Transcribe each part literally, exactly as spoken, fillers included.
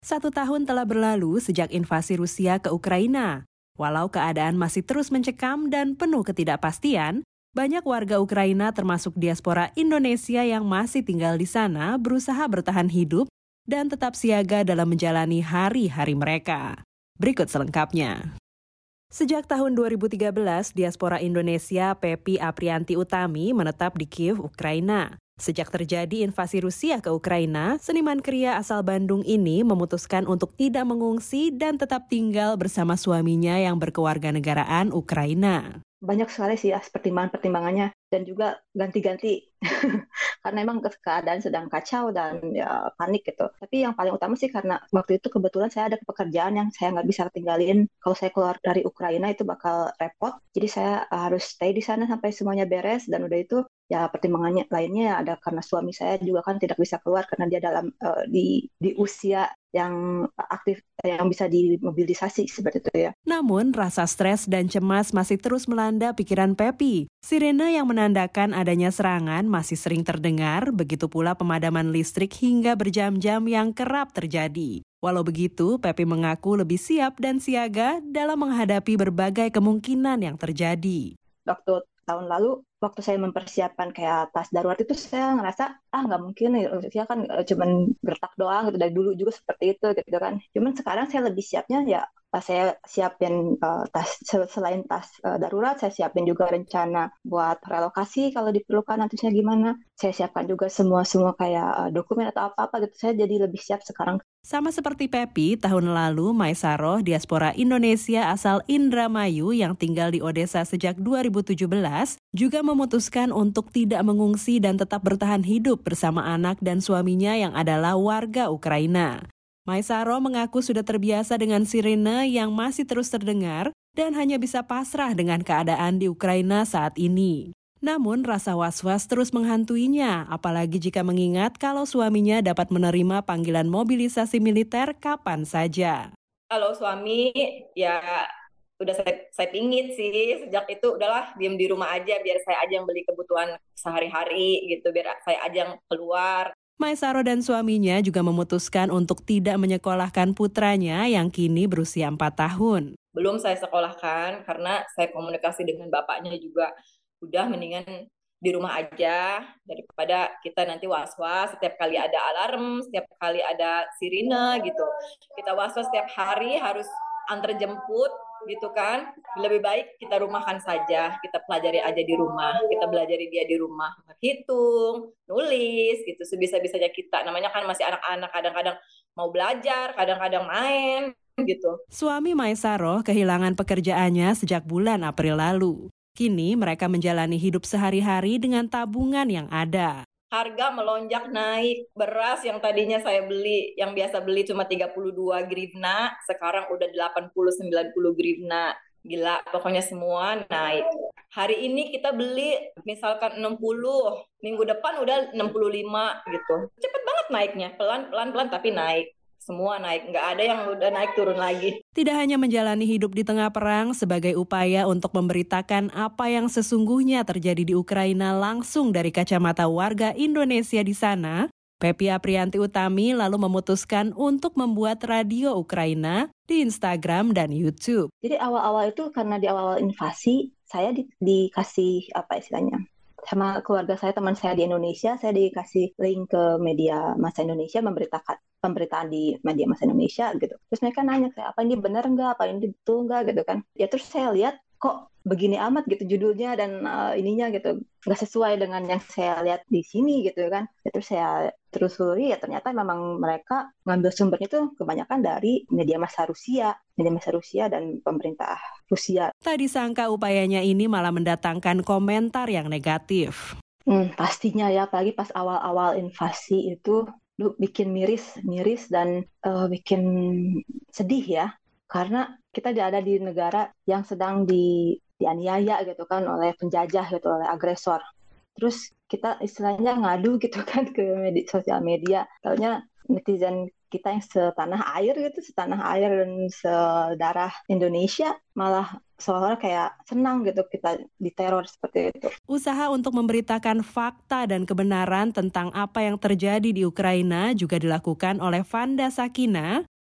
Satu tahun telah berlalu sejak invasi Rusia ke Ukraina. Walau keadaan masih terus mencekam dan penuh ketidakpastian, banyak warga Ukraina termasuk diaspora Indonesia yang masih tinggal di sana berusaha bertahan hidup dan tetap siaga dalam menjalani hari-hari mereka. Berikut selengkapnya. Sejak tahun dua ribu tiga belas, diaspora Indonesia Pepi Aprianti Utami menetap di Kiev, Ukraina. Sejak terjadi invasi Rusia ke Ukraina, seniman kria asal Bandung ini memutuskan untuk tidak mengungsi dan tetap tinggal bersama suaminya yang berkewarganegaraan Ukraina. Banyak sekali sih ya pertimbangan-pertimbangannya dan juga ganti-ganti karena emang keadaan sedang kacau dan ya panik gitu. Tapi yang paling utama sih karena waktu itu kebetulan saya ada pekerjaan yang saya nggak bisa tinggalin. Kalau saya keluar dari Ukraina itu bakal repot. Jadi saya harus stay di sana sampai semuanya beres dan udah itu ya pertimbangannya lainnya ada karena suami saya juga kan tidak bisa keluar karena dia dalam uh, di di usia yang aktif yang bisa dimobilisasi seperti itu ya. Namun rasa stres dan cemas masih terus melanda pikiran Pepi. Sirene yang menandakan adanya serangan masih sering terdengar, begitu pula pemadaman listrik hingga berjam-jam yang kerap terjadi. Walau begitu, Pepi mengaku lebih siap dan siaga dalam menghadapi berbagai kemungkinan yang terjadi. Waktu tahun lalu, waktu saya mempersiapkan kayak tas darurat itu saya ngerasa ah nggak mungkin Rusia kan cuman gertak doang gitu dari dulu juga seperti itu gitu kan. Cuman sekarang saya lebih siapnya ya pas saya siapin uh, tas selain tas uh, darurat saya siapin juga rencana buat relokasi kalau diperlukan nantinya gimana. Saya siapkan juga semua semua kayak uh, dokumen atau apa-apa gitu. Saya jadi lebih siap sekarang. Sama seperti Pepi, tahun lalu Maisaroh, diaspora Indonesia asal Indramayu yang tinggal di Odessa sejak dua ribu tujuh belas, juga memutuskan untuk tidak mengungsi dan tetap bertahan hidup bersama anak dan suaminya yang adalah warga Ukraina. Maisaroh mengaku sudah terbiasa dengan sirene yang masih terus terdengar dan hanya bisa pasrah dengan keadaan di Ukraina saat ini. Namun rasa was-was terus menghantuinya, apalagi jika mengingat kalau suaminya dapat menerima panggilan mobilisasi militer kapan saja. Kalau suami ya udah saya, saya pingit sih, sejak itu udahlah diem di rumah aja biar saya aja yang beli kebutuhan sehari-hari gitu, biar saya aja yang keluar. Maisaroh dan suaminya juga memutuskan untuk tidak menyekolahkan putranya yang kini berusia empat tahun. Belum saya sekolahkan karena saya komunikasi dengan bapaknya juga. Udah mendingan di rumah aja daripada kita nanti was-was setiap kali ada alarm, setiap kali ada sirine gitu. Kita was-was setiap hari harus antar jemput gitu kan. Lebih baik kita rumahkan saja, kita pelajari aja di rumah, kita belajari dia di rumah, berhitung, nulis gitu sebisa-bisanya kita. Namanya kan masih anak-anak, kadang-kadang mau belajar, kadang-kadang main gitu. Suami Maisaroh kehilangan pekerjaannya sejak bulan April lalu. Kini mereka menjalani hidup sehari-hari dengan tabungan yang ada. Harga melonjak naik. Beras yang tadinya saya beli, yang biasa beli cuma tiga puluh dua grivna, sekarang udah delapan puluh sembilan puluh grivna. Gila, pokoknya semua naik. Hari ini kita beli misalkan enam puluh, minggu depan udah enam puluh lima gitu. Cepet banget naiknya, pelan-pelan tapi naik. Semua naik, nggak ada yang udah naik turun lagi. Tidak hanya menjalani hidup di tengah perang sebagai upaya untuk memberitakan apa yang sesungguhnya terjadi di Ukraina langsung dari kacamata warga Indonesia di sana, Pepi Aprianti Utami lalu memutuskan untuk membuat radio Ukraina di Instagram dan YouTube. Jadi awal-awal itu karena di awal invasi, saya di, dikasih apa istilahnya, sama keluarga saya, teman saya di Indonesia, saya dikasih link ke media Masa Indonesia memberitakan pemberitaan di media Masa Indonesia gitu. Terus mereka nanya kayak apa ini benar nggak, apa ini betul nggak gitu kan. Ya terus saya lihat kok begini amat gitu judulnya dan uh, ininya gitu nggak sesuai dengan yang saya lihat di sini gitu kan. Ya, terus saya telusuri ya ternyata memang mereka ngambil sumbernya itu kebanyakan dari media massa Rusia, media massa Rusia dan pemerintah Rusia. Tak disangka upayanya ini malah mendatangkan komentar yang negatif. Hmm, pastinya ya, apalagi pas awal-awal invasi itu lu bikin miris, miris dan uh, bikin sedih ya, karena kita ada di negara yang sedang di dianiaya gitu kan oleh penjajah gitu, oleh agresor. Terus kita istilahnya ngadu gitu kan ke media, sosial media, taunya netizen kita yang setanah air gitu, setanah air dan sedarah Indonesia malah seolah-olah kayak senang gitu kita diteror seperti itu. Usaha untuk memberitakan fakta dan kebenaran tentang apa yang terjadi di Ukraina juga dilakukan oleh Vanda Sakina,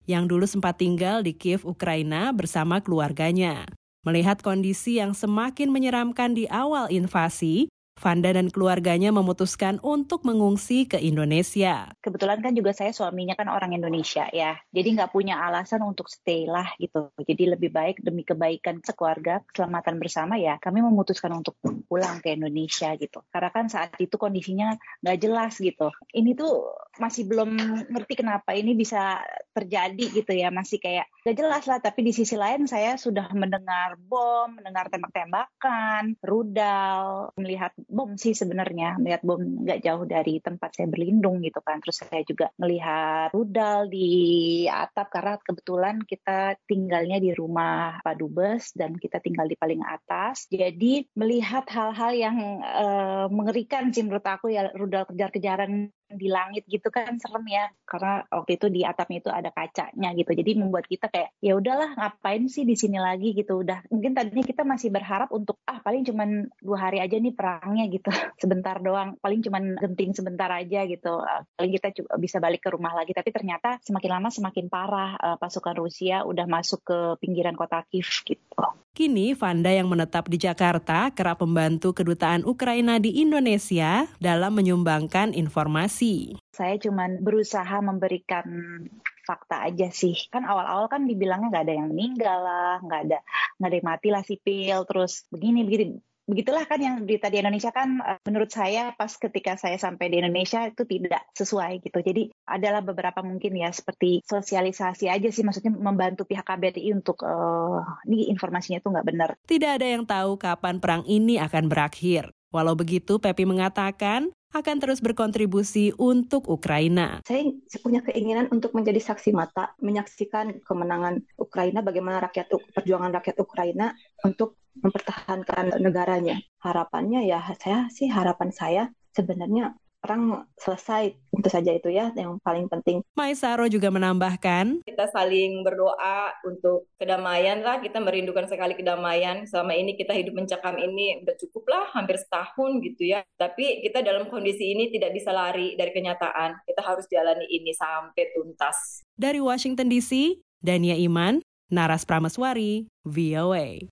yang dulu sempat tinggal di Kiev, Ukraina bersama keluarganya. Melihat kondisi yang semakin menyeramkan di awal invasi, Vanda dan keluarganya memutuskan untuk mengungsi ke Indonesia. Kebetulan kan juga saya suaminya kan orang Indonesia ya, jadi nggak punya alasan untuk stay lah gitu. Jadi lebih baik demi kebaikan sekeluarga, keselamatan bersama ya, kami memutuskan untuk pulang ke Indonesia gitu. Karena kan saat itu kondisinya nggak jelas gitu. Ini tuh masih belum ngerti kenapa ini bisa terjadi gitu ya, masih kayak nggak jelas lah. Tapi di sisi lain saya sudah mendengar bom, mendengar tembak-tembakan, rudal, melihat bom sih sebenarnya, melihat bom nggak jauh dari tempat saya berlindung gitu kan. Terus saya juga melihat rudal di atap karena kebetulan kita tinggalnya di rumah Pak Dubes dan kita tinggal di paling atas. Jadi melihat hal-hal yang uh, mengerikan sih menurut aku ya, rudal kejar-kejaran di langit gitu kan serem ya, karena waktu itu di atapnya itu ada kacanya gitu. Jadi membuat kita kayak ya udahlah ngapain sih di sini lagi gitu. Udah mungkin tadinya kita masih berharap untuk ah paling cuman dua hari aja nih perangnya gitu, sebentar doang, paling cuman genting sebentar aja gitu, paling kita bisa balik ke rumah lagi. Tapi ternyata semakin lama semakin parah. Uh, pasukan Rusia udah masuk ke pinggiran kota Kiev gitu. Kini Vanda yang menetap di Jakarta kerap membantu kedutaan Ukraina di Indonesia dalam menyumbangkan informasi. Saya cuma berusaha memberikan fakta aja sih. Kan awal-awal kan dibilangnya nggak ada yang meninggal lah, nggak ada nggak ada yang mati lah sipil, terus begini begitu. Begitulah kan yang berita di Indonesia kan menurut saya pas ketika saya sampai di Indonesia itu tidak sesuai gitu. Jadi adalah beberapa mungkin ya seperti sosialisasi aja sih, maksudnya membantu pihak K B R I untuk uh, ini informasinya itu nggak benar. Tidak ada yang tahu kapan perang ini akan berakhir. Walau begitu, Pepi mengatakan akan terus berkontribusi untuk Ukraina. Saya punya keinginan untuk menjadi saksi mata, menyaksikan kemenangan Ukraina, bagaimana rakyat perjuangan rakyat Ukraina untuk mempertahankan negaranya. Harapannya ya saya sih harapan saya sebenarnya perang selesai, itu saja itu ya yang paling penting. Maisaro juga menambahkan, kita saling berdoa untuk kedamaian lah, kita merindukan sekali kedamaian. Selama ini kita hidup mencekam ini udah cukup lah, hampir setahun gitu ya. Tapi kita dalam kondisi ini tidak bisa lari dari kenyataan. Kita harus jalani ini sampai tuntas. Dari Washington D C, Dania Iman, Naras Prameswari, V O A.